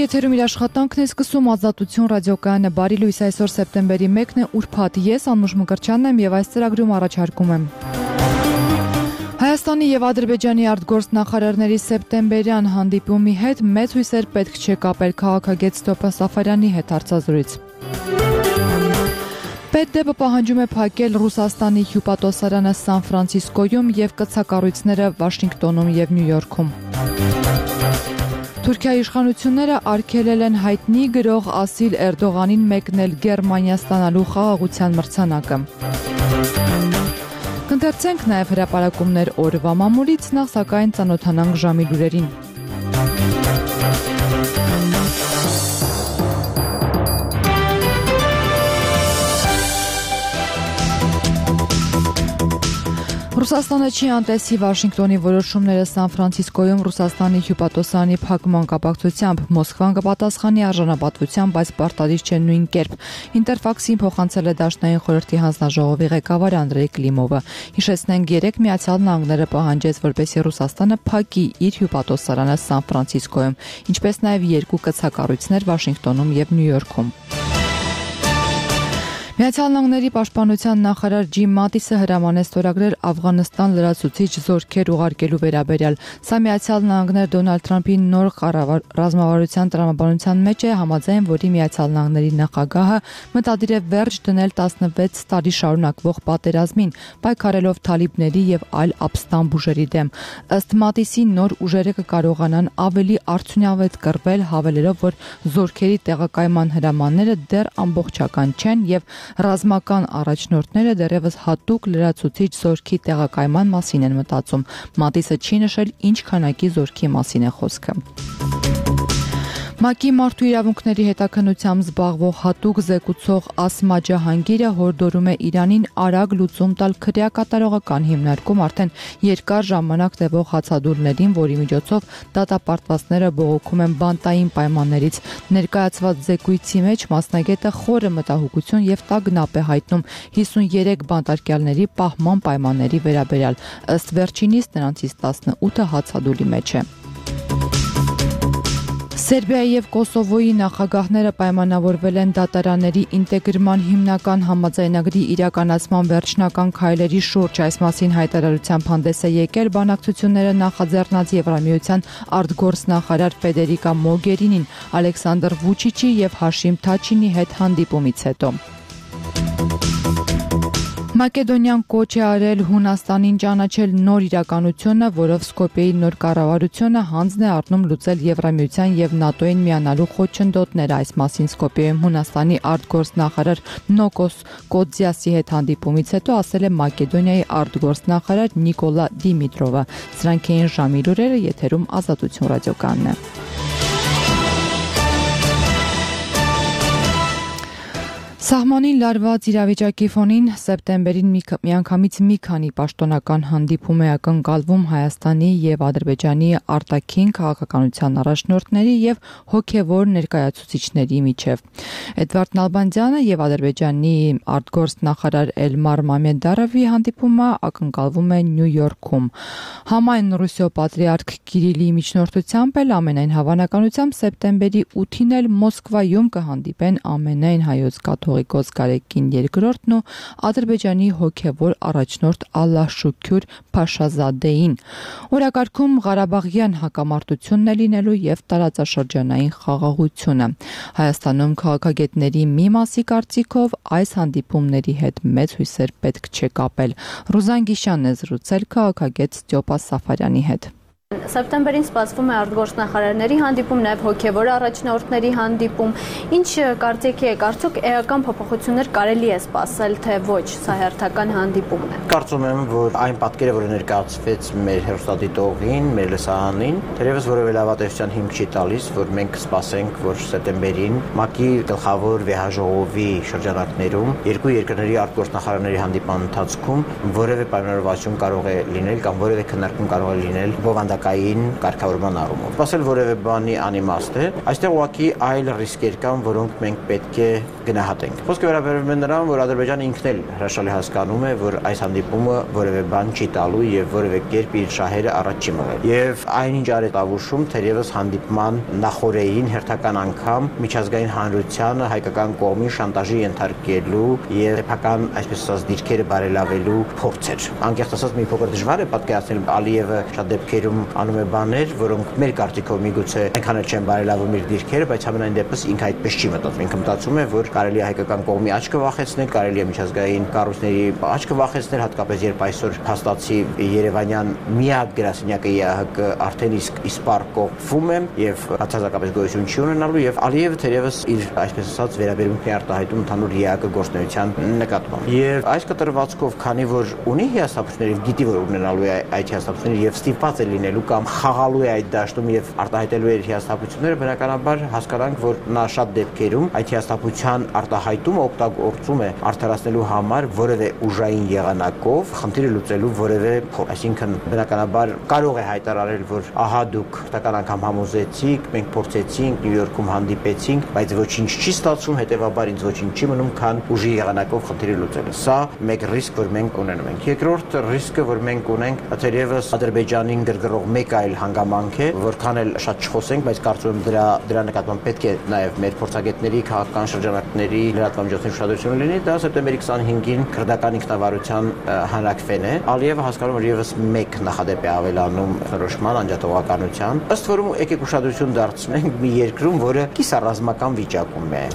Եթերում իր աշխատանքն է սկսում Ազատություն ռադիոկայանը բարի լույս այսօր սեպտեմբերի 1-ն է ուրբաթ ես Անուշ Մկրտչյանն եմ եւ այս ծրագրում առաջարկում եմ Հայաստանի եւ Ադրբեջանի արտգործնախարարների սեպտեմբերյան հանդիպումի հետ մեծ հույսեր պետք չէ կապել քաղաքագետ Ստեփան Սաֆարյանի հետ հարցազրույց Պետդեպը պահանջում է փակել Ռուսաստանի հյուպատոսարանը Սան Ֆրանցիսկոյում եւ կցակառույցները Վաշինգտոնում եւ Նյու Յորքում Թուրքիայի իշխանությունները արգելել են հայտնի գրող Ասիլ Էրդողանին մեկնել Գերմանիա ստանալու խաղաղության մրցանակը։ Կընթերցենք նաև հրապարակումներ օրվա մամուլից, նախ սակայն ծանոթանանք ժամի լուրերին։ Ռուսաստանը չի անտեսի Վաշինգտոնի որոշումները Սան Ֆրանցիսկոյում Ռուսաստանի հյուպատոսարանի փակման կապակցությամբ Մոսկվան կպատասխանի արժանապատվությամբ, բայց պարտադիր չէ նույն կերպ։ Ինտերֆաքսին փոխանցել է Դաշնային խորհրդի հանձնաժողովի ղեկավար Անդրեյ Կլիմովը։ Հիշեցնենք, երեկ Միացյալ Նահանգները պահանջեց, որպեսզի Ռուսաստանը փակի իր հյուպատոսարանը Սան Ֆրանցիսկոյում, ինչպես նաև երկու կցակառույցներ Վաշինգտոնում եւ Նյու Յորքում։ Միացյալ Նահանգների պաշտպանության նախարար Ջիմ Մատիսը հրամանեց ստորագրել Աֆղանստան լրացուցիչ զորքեր ուղարկելու վերաբերյալ։ Սա Միացյալ Նահանգներ Դոնալդ Թրամփի նոր ռազմավարության տրամաբանության մեջ է, համաձայն որի Միացյալ Նահանգների նախագահը մտադիր է վերջ դնել 16 տարի շարունակվող պատերազմին, պայքարելով թալիբների եւ այլ ապստամբ ուժերի դեմ։ Ըստ Մատիսի նոր ուժերը կկարողանան ավելի արդյունավետ կռվել, հավելելով, որ զորքերի տեղակայման հրամանները դեռ ամբողջական չեն եւ Ռազմական առաջնորդները դեռևս հատուկ լրացուցիչ զորքի տեղակայման մասին են մտածում։ Մատիսը չի նշել ինչ քանակի զորքի մասին է խոսքը։ ՄԱԿ-ի մարդու իրավունքների հետաքննությամբ զբաղվող հատուկ զեկուցող Ասմա Ջահանգիրը հորդորում է Իրանին արագ լուծում տալ քրեակատարողական հիմնարկում արդեն երկար ժամանակ տևող հացադուլներին, որի միջոցով դատապարտվածները բողոքում են բանտային պայմաններից։ Ներկայացված զեկույցի մեջ մասնագետը խորը մտահոգություն եւ տագնապ է հայտնում 53 բանտարկյալների պահման պայմանների վերաբերյալ։ Ըստ վերջինիս նրանցից 18-ը հացադուլի մեջ է։ Սերբիայի եւ Կոսովոյի նախագահները պայմանավորվել են դատարանների ինտեգրման հիմնական համաձայնագրի իրականացման վերջնական քայլերի շուրջ։ Այս մասին հայտարարությամբ հանդես է եկել բանակցությունները նախաձեռնած Եվրամիության արտգործնախարար Ֆեդերիկա Մոգերինին Ալեքսանդր Վուչիչի եւ Հաշիմ Թաչինի հետ հանդիպումից հետո։ Մակեդոնիան կոչ է արել Հունաստանին ճանաչել նոր իրականությունը, որով Սկոպիեի նոր կառավարությունը հանձն է առնում լուծել Եվրամիության եւ ՆԱՏՕ-ին միանալու խոչընդոտները։ Այս մասին Սկոպիեում Հունաստանի արտգործնախարար Նոկոս Կոձիասի հետ հանդիպումից հետո ասել է Մակեդոնիայի արտգործնախարար Նիկոլա Դիմիտրովը։ Սրանք էին ժամի լուրերը, եթերում Ազատություն ռադիոկայանն է։ Սահմանին լարված իրավիճակի ֆոնին սեպտեմբերին միանգամից մի քանի պաշտոնական հանդիպում է ակնկալվում Հայաստանի եւ Ադրբեջանի արտաքին քաղաքականության առաջնորդների եւ հոգեվոր ներկայացուցիչների միջև։ Էդվարդ Նալբանդյանը եւ Ադրբեջանի արտգործնախարար Էլմար Մամեդարովի հանդիպումը ակնկալվում է Նյու Յորքում։ Համայն Ռուսիո պատրիարք Կիրիլի միջնորդությամբ էլ ամենայն հավանականությամբ սեպտեմբերի 8-ին էլ Մոսկվայում կհանդիպեն ամենայն հայոց կաթողիկոս Գարեգին II-ն ու Ադրբեջանի հոգևոր առաջնորդ Ալլահ Շուքյուր Փաշազադեին։ Օրակարգում Ղարաբաղյան հակամարտությունն է լինելու եւ տարածաշրջանային խաղաղությունը։ Հայաստանում քաղաքագետների մի մասի կարծիքով այս հանդիպումների հետ մեծ հույսեր պետք չէ կապել։ Ռուզան Գիշյանն է զրուցել քաղաքագետ Ստեփան Սաֆարյանի հետ։ Սեպտեմբերին սպասվում է արտգործնախարարների հանդիպում, նաև հոգևոր առաջնորդների հանդիպում։ Ինչ կարծիքի եք, արդյոք էական փոփոխություններ կարելի է սպասել, թե ոչ, սա հերթական հանդիպումն է։ Կարծում եմ, որ այն պատկերը, որը ներկայացվեց մեր հեռուստադիտողին, մեր լսարանին, թերևս որևէ լավատեսության հիմք չի տալիս, որ մենք սպասենք, որ սեպտեմբերին ՄԱԿ-ի գլխավոր վեհաժողովի շրջանակներում երկու երկրների արտգործնախարարների հանդիպման ընթացքում որևէ պայմանավորվածություն կարող է լինել կամ որևէ քննարկում կարող է լինել բովանդակային միջազգային կարգավորման առումով։ Սպասել որևէ բանի անիմաստ է, այստեղ ուղղակի այլ ռիսկեր կան, որոնք մենք պետք է գնահատենք։ Խոսքը վերաբերում է նրան, որ Ադրբեջանը ինքն էլ հրաշալի հասկանում է, որ այս հանդիպումը որևէ բան չի տալու եւ որևէ կերպ իր շահերը առաջ չի մղել։ Եվ այնինչ արեց ավուշում, թերևս հանդիպման նախորդին հերթական անգամ միջազգային հանրությանը հայկական կողմին շանտաժի ենթարկելու եւ սեփական, այսպես ասած, դիրքերը բարելավելու փորձ էր։ Անկեղծ ասած, մի փոքր դժվար է պատկերացնել Ալիևը շատ դեպքերում անում է բաներ, որոնք մեր կարծիքով միգուցե այնքան էլ չեն բարելավում իր դիրքերը, բայց համենայն դեպս ինքը այդպես չի մտածում։ Ինքը մտածում է, որ կարելի է հայկական կողմի աչքը վախեցնել, կարելի է միջազգային կառույցների աչքը վախեցնել, հատկապես երբ այսօր փաստացի Երևանյան միակ գրասենյակը ԵԱՀԿ արդեն իսկ իսպառ կողմում է եւ բացարձակապես գոյություն չի ունենալու եւ Ալիևը թերևս իր, այսպես ասած, վերաբերմունքն է արտահայտում ընդհանուր ԵԱՀԿ գործունեության նկատմամբ։ Եվ այս կտրվածքով, քանի որ ունի հիասթափություններ եւ գիտի, որ ունենալու է այդ հիասթափությունները եւ ստիպված է լինելու կամ խաղալու է այդ դաշտում եւ արտահայտելու է իր հիասթափությունները, բնականաբար հասկանանք, որ նա շատ դեպքերում այդ հիասթափության արտահայտումը օգտագործում է արդարացնելու համար որևէ ուժային եղանակով խնդիրը լուծելու որևէ փորձ։ Այսինքն բնականաբար կարող է հայտարարել, որ ահա դուք հերթական անգամ համոզեցիք, մենք փորձեցինք, Նյու Յորքում հանդիպեցինք, բայց ոչինչ չի ստացվում, հետեւաբար ինձ ոչինչ չի մնում, քան ուժի եղանակով խնդիրը լուծելը։ Սա մեկ ռիսկ, որ մենք ունենում ենք։ Երկրորդ ռիսկը, որ մենք ունենք, թերևս Ադրբեջանին գրգռող մեկ այլ հանգամանք է, որքան էլ շատ չխոսենք, բայց կարծում եմ դրա նկատմամբ պետք է նաև մեր փորձագետների, քաղաքական շրջանակների լրատվամիջոցների ուշադրություն լինի, դա սեպտեմբերի 25-ին քրդական ինքնավարության հանրաքվեն է։ Ալիևը հասկանում որ եւս մեկ նախադեպ է ավելանում նորոշման անջատողականության։ Ըստ որում եկեք ուշադրություն դարձնենք մի երկրում, որը կիսառազմական վիճակում է։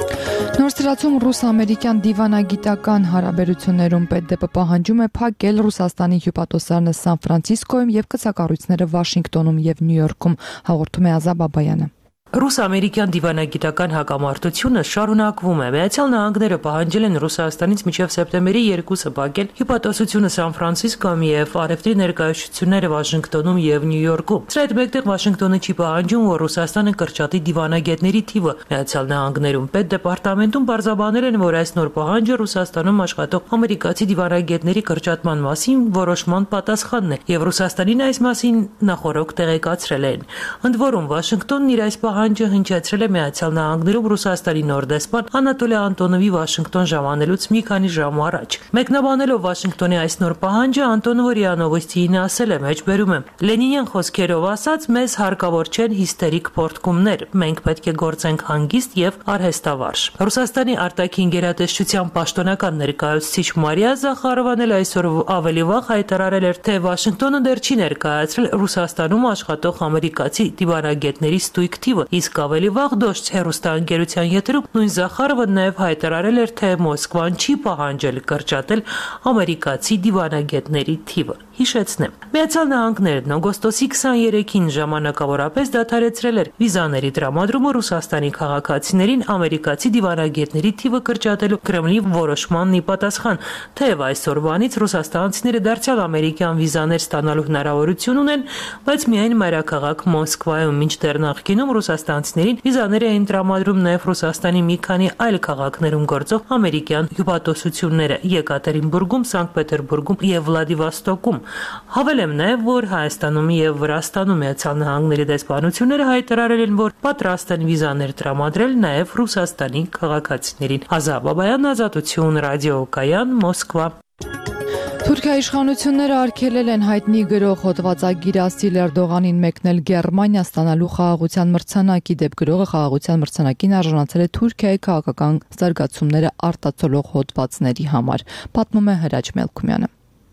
Նոր ստացում ռուս-ամերիկյան դիվանագիտական հարաբերություններում պետդեպը պահանջում է փակել Ռուսաստանի հյուպատոսարանը Սան Ֆրանցիսկոյում եւ կցակառույցները Վաշինգտոնում եւ Նյու Յորքում, հաղորդում է Ազա Բաբայանը։ Ռուս-ամերիկյան դիվանագիտական հակամարտությունը շարունակվում է։ Միացյալ Նահանգները պահանջել են Ռուսաստանից մինչև սեպտեմբերի 2-ը փակել հյուպատոսությունը Սան Ֆրանցիսկոյում եւ արևտրի ներկայացությունները Վաշինգտոնում եւ Նյու Յորքում։ Սրա հետ մեկտեղ Վաշինգտոնը չի պահանջում, որ Ռուսաստանը կրճատի դիվանագետների թիվը։ Միացյալ Նահանգներում պետդեպարտամենտում բարձրաբանել են, որ այս նոր պահանջը Ռուսաստանում աշխատող ամերիկացի դիվանագետների կրճատման մասին որոշման պատասխանն է եւ Ռուսաստանին այս մասին նախորոք տեղեկացրել են։ Ընդ որում Վաշինգտոնն իր այս պահանջը հնչեցրել է Միացյալ Նահանգներում Ռուսաստանի նոր դեսպան Անատոլի Անտոնովի Վաշինգտոն ժամանելուց մի քանի ժամ առաջ։ Մեկնաբանելով Վաշինգտոնի այս նոր պահանջը Անտոնովը Ռիանովոստիին ասել է, մեջբերում եմ. Լենինյան խոսքերով ասած, մեզ հարկավոր չեն հիստերիկ պորտկումներ, մենք պետք է գործենք հանգիստ եւ արհեստավարժ։ Ռուսաստանի արտաքին գերատեսչության պաշտոնական ներկայացուցիչ Մարիա Զախարովան էլ այսօր ավելի վաղ հայտարարել էր, թե Վաշինգտոնը դեռ չի ներկայացրել Ռուսաստանում աշխատող ամերիկացի դիվանագետների ստույգ թիվը, իսկ ավելի վաղ Դոշց հեռուստաընկերության եթերում նույն Զախարովը նաև հայտարարել էր, թե Մոսկվան չի պահանջել կրճատել ամերիկացի դիվանագետների թիվը։ Հիշեցնեմ, Միացյալ Նահանգներն օգոստոսի 23-ին ժամանակավորապես դադարեցրել էր վիզաների տրամադրումը Ռուսաստանի քաղաքացիներին ամերիկացի դիվանագետների թիվը կրճատելու Կրեմլի որոշմանն ի պատասխան, թեև այսօրվանից ռուսաստանցիները դարձյալ ամերիկյան վիզաներ ստանալու հնարավորություն ունեն, բայց միայն մայրաքաղաք Մոսկվայում, մինչդեռ նախկինում ռուսաստանցիներին վիզաներ էին տրամադրում նաև Ռուսաստանի մի քանի այլ քաղաքներում գործող ամերիկյան հյուպատոսությունները՝ Եկատերինբուրգում, Սանկտ Պետերբուրգում եւ Վլադիվոստոկում։ Հավելեմ նաև, որ Հայաստանում եւ Վրաստանում Միացյալ Նահանգների դեսպանությունները հայտարարել են, որ պատրաստ են վիզաներ տրամադրել նաև Ռուսաստանի քաղաքացիներին։ Ազա Բաբայան, Ազատություն, ռադիոկայան, Մոսկվա։ Թուրքիայի իշխանությունները արգելել են հայտնի գրող հոդվածագիր Ասիլ Էրդողանին մեկնել Գերմանիա ստանալու խաղաղության մրցանակի։ Դեպ գրողը խաղաղության մրցանակին արժանացել է Թուրքիայի քաղաքական զարգացումները արտացոլող հոդվածների համար, պատմում է Հրաչ Մելքումյանը։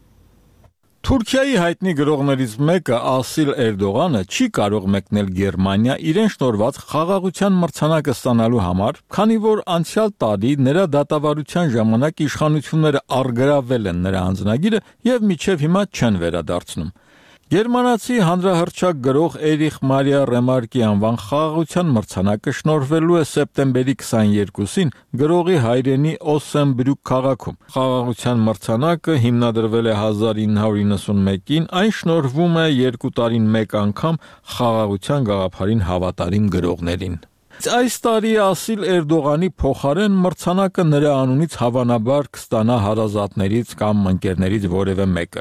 Թուրքիայի հայտնի գրողներից մեկը Ասիլ Էրդողանը չի կարող մեկնել Գերմանիա իրեն շնորհված խաղաղության մրցանակը ստանալու համար, քանի որ անցյալ տարի նրա դատավարության ժամանակ իշխանությունները առգրավել են նրա անձնագիրը եւ մինչեւ հիմա չեն վերադարձնում։ Գերմանացի հանրահռչակ գրող Էրիխ Մարիա Ռեմարկի անվան խաղաղության մրցանակը շնորհվելու է սեպտեմբերի 22-ին գրողի հայրենի Օսենբրյուկ քաղաքում։ Խաղաղության մրցանակը հիմնադրվել է 1991-ին, այն շնորհվում է 2 տարին մեկ անգամ խաղաղության գաղափարին հավատարիմ գրողներին։ Այս տարի Ասիլ Էրդողանի փոխարեն մրցանակը նրա անունից հավանաբար կստանա հարազատներից կամ ընկերներից որևէ մեկը։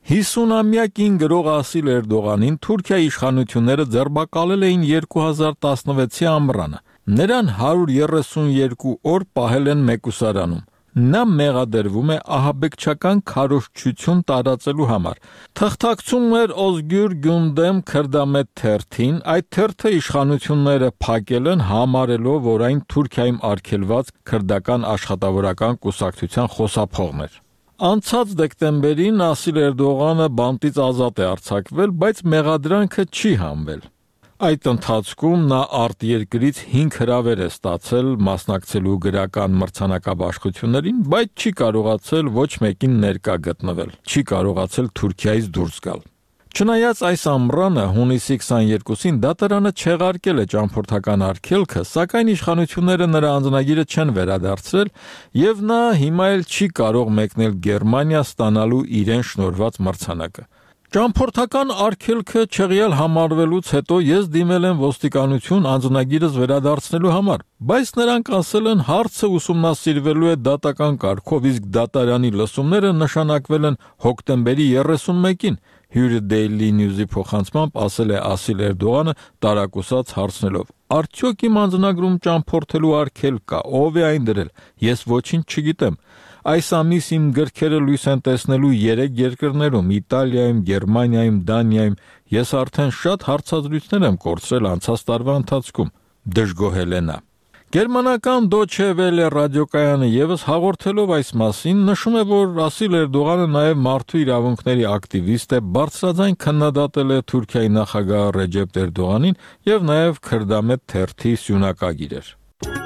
50-ամյա կին գրող Ասիլ Էրդողանին Թուրքիայի իշխանությունները ձերբակալել էին 2016-ի ամռանը։ Նրան 132 օր պահել են մեկուսարանում։ Նա մեղադրվում է ահաբեկչական քարոզչություն տարածելու համար։ Թղթակցում էր Օզգյուր Գյունդեմ քրդամետ թերթին, այդ թերթը իշխանությունները փակել են համարելով, որ այն Թուրքիայում արգելված քրդական աշխատավորական կուսակցության խոսափողն էր։ Անցած դեկտեմբերին Ասիլ Էրդողանը բանտից ազատ է արձակվել, բայց մեղադրանքը չի հանվել։ Այդ ընթացքում նա արտերկրից 5 հրավեր է ստացել մասնակցելու գրական մրցանակաբաշխություններին, բայց չի կարողացել ոչ մեկին ներկա գտնվել, չի կարողացել Թուրքիայից դուրս գալ։ Չնայած այս ամռանը հունիսի 22-ին դատարանը չեղարկել է ճամփորդական արգելքը, սակայն իշխանությունները նրա անձնագիրը չեն վերադարձրել եւ նա հիմա էլ չի կարող մեկնել Գերմանիա ստանալու իրեն շնորհված մրցանակը։ Ճամփորդական արգելքը չեղյալ համարվելուց հետո ես դիմել եմ ոստիկանություն անձնագիրս վերադարձնելու համար, բայց նրանք ասել են հարցը ուսումնասիրվելու է դատական կարգով, իսկ դատարանի լսումները նշանակվել են հոկտեմբերի 31-ին, Հյուրը Daily News-ի փոխանցմամբ ասել է Ասիլ Էրդողանը տարակուսած հարցնելով. Արդյոք իմ անձնագրում ճամփորդելու արգելք կա, ով է այն դրել, ես ոչինչ չգիտեմ։ Այս ամիս իմ գրքերը լույս են տեսնելու 3 երկրներում՝ Իտալիայում, Գերմանիայում, Դանիայում։ Ես արդեն շատ հարցազրույցներ եմ կորցրել անցած տարվա ընթացքում, դժգոհել է նա։ Գերմանական Deutsche Welle ռադիոկայանը եւս հաղորդելով այս մասին նշում է, որ Ասիլ Էրդողանը նաեւ մարդու իրավունքների ակտիվիստ է, բարձրաձայն քննադատել է Թուրքիայի նախագահ Ռեջեփ Էրդողանին եւ նաեւ քրդամետ թերթի սյունակագիր էր։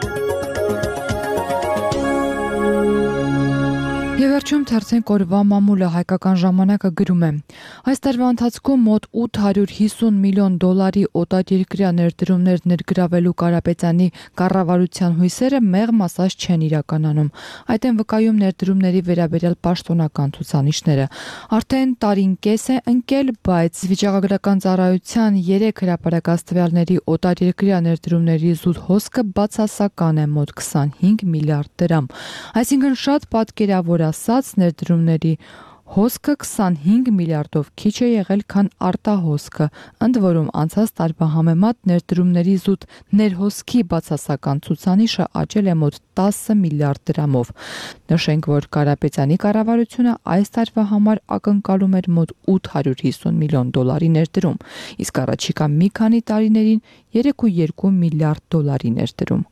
Եվ վերջում թերթեն կորվա մամուլը հայկական ժամանակը գրում է. Այս տարվա ընթացքում մոտ $850 միլիոն օտարերկրյա ներդրումներ ներգրավելու Կարապետյանի կառավարության հույսերը մեղմ ասած չեն իրականանում։ Այդ են վկայում ներդրումների վերաբերյալ պաշտոնական ցուցանիշները։ Արդեն տարին կես է ընկել, բայց վիճակագրական ծառայության 3 հրապարակած տվյալների օտարերկրյա ներդրումների զուտ հոսքը բացասական է մոտ 25 միլիարդ դրամ։ Այսինքն շատ պատկերավոր ասած ներդրումների հոսքը 25 միլիարդով քիչ է եղել, քան արտահոսքը, ընդ որում անցած տարվա համեմատ ներդրումների զուտ ներհոսքի բացասական ցուցանիշը աճել է մոտ 10 միլիարդ դրամով։ Նշենք, որ Կարապետյանի կառավարությունը այս տարվա համար ակնկալում էր մոտ $850 միլիոն ներդրում, իսկ առաջիկա մի քանի տարիներին 3.2 միլիարդ ներդրում։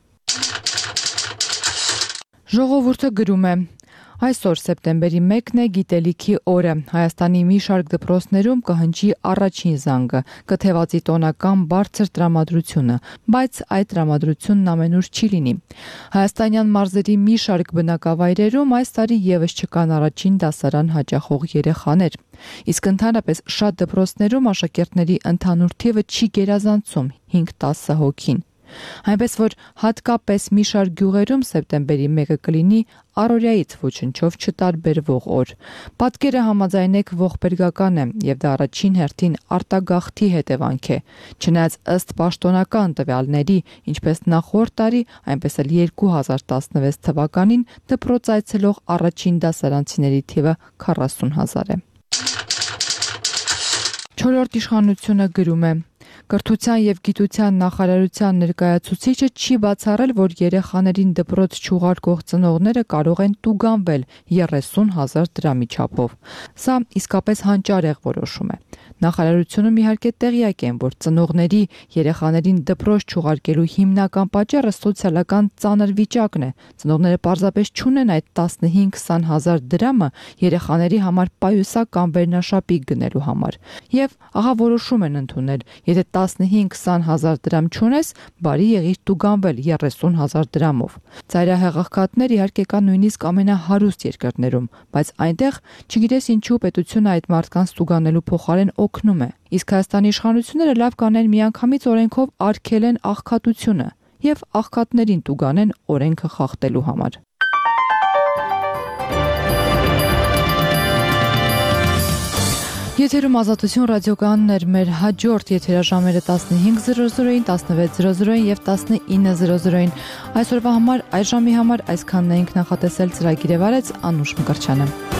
Ժողովուրդը գրում է. Այսօր սեպտեմբերի 1-ն է գիտելիքի օրը։ Հայաստանի մի շարք դպրոցներում կհնչի առաջին զանգը, կթևածի տոնական բարձր տրամադրությունը, բայց այդ տրամադրությունն ամենուր չի լինի։ Հայաստանյան մարզերի մի շարք բնակավայրերում այս տարի եւս չկան առաջին դասարան հաճախող երեխաներ։ Իսկ ընդհանրապես շատ դպրոցներում աշակերտների ընդհանուր թիվը չի գերազանցում 5-10 հոգին։ Այնպես որ հատկապես մի շարք գյուղերում սեպտեմբերի 1-ը կլինի առօրյայից ոչնչով չտարբերվող օր։ Պատկերը համաձայնեք ողբերգական է եւ դա առաջին հերթին արտագաղթի հետևանք է։ Չնայած ըստ պաշտոնական տվյալների, ինչպես նախորդ տարի, այնպես էլ 2016 թվականին դպրոց այցելող առաջին դասարանցիների թիվը 40,000 է։ Չորրորդ իշխանությունը գրում է. Կրթության եւ գիտության նախարարության ներկայացուցիչը չի բացառել, որ երեխաներին դպրոց չուղարկող ծնողները կարող են տուգանվել 30,000 դրամի չափով։ Սա իսկապես հանճարեղ որոշում է։ Նախարարությունում իհարկե տեղյակ են, որ ծնողների երեխաներին դպրոց չուղարկելու հիմնական պատճառը սոցիալական ծանր վիճակն է։ Ծնողները պարզապես չունեն այդ 15-20,000 դրամը երեխաների համար պայուսական վերնաշապիկ գնելու համար։ Եվ ահա որոշում են ընդունել. Եթե 15-20,000 դրամ չունես, բարի եղիր տուգանվել 30,000 դրամով։ Ծայրահեղեղքատներ իհարկե կան նույնիսկ ամենահարուստ երկրներում, բայց այնտեղ չգիտես ինչու պետությունը այդ մարդկանց տուգանելու փոխարեն օգնում է։ Իսկ Հայաստանի իշխանությունները լավ կանեն միանգամից օրենքով արգելեն աղքատությունը եւ աղքատներին տուգանեն օրենքը խախտելու համար։ Եթերում Ազատություն ռադիոկայանն էր, մեր հաջորդ եթերաժամերը 15:00-ին, 16:00-ին եւ 19:00-ին։ Այսօրվա համար, այս ժամի համար այսքանն էինք նախատեսել, ծրագիրը վարեց Անուշ Մկրտչյանը։